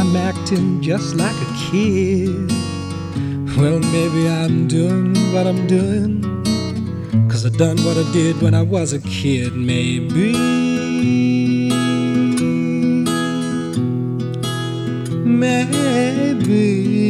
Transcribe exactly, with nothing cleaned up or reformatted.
I'm acting just like a kid. Well, maybe I'm doing what I'm doing 'cause I done what I did when I was a kid. Maybe, maybe